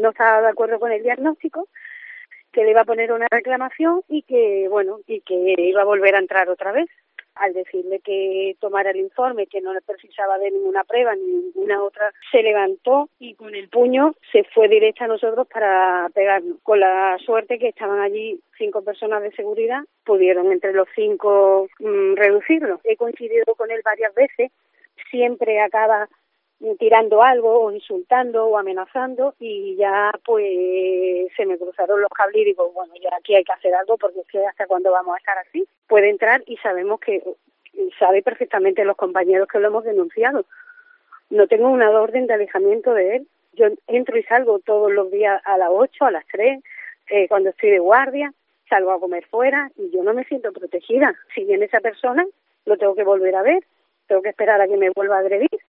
no estaba de acuerdo con el diagnóstico, que le iba a poner una reclamación y que iba a volver a entrar otra vez. Al decirle que tomara el informe, que no precisaba de ninguna prueba ni ninguna otra, se levantó y con el puño se fue directa a nosotros para pegarnos. Con la suerte que estaban allí 5 personas de seguridad, pudieron entre los 5 reducirlo. He coincidido con él varias veces, siempre acaba tirando algo o insultando o amenazando y ya pues se me cruzaron los cables y digo, bueno, ya aquí hay que hacer algo porque es que hasta cuándo vamos a estar así. Puede entrar y sabemos que sabe perfectamente los compañeros que lo hemos denunciado. No tengo una orden de alejamiento de él. Yo entro y salgo todos los días a las 8, a las 3, cuando estoy de guardia, salgo a comer fuera y yo no me siento protegida. Si viene esa persona, lo tengo que volver a ver, tengo que esperar a que me vuelva a agredir.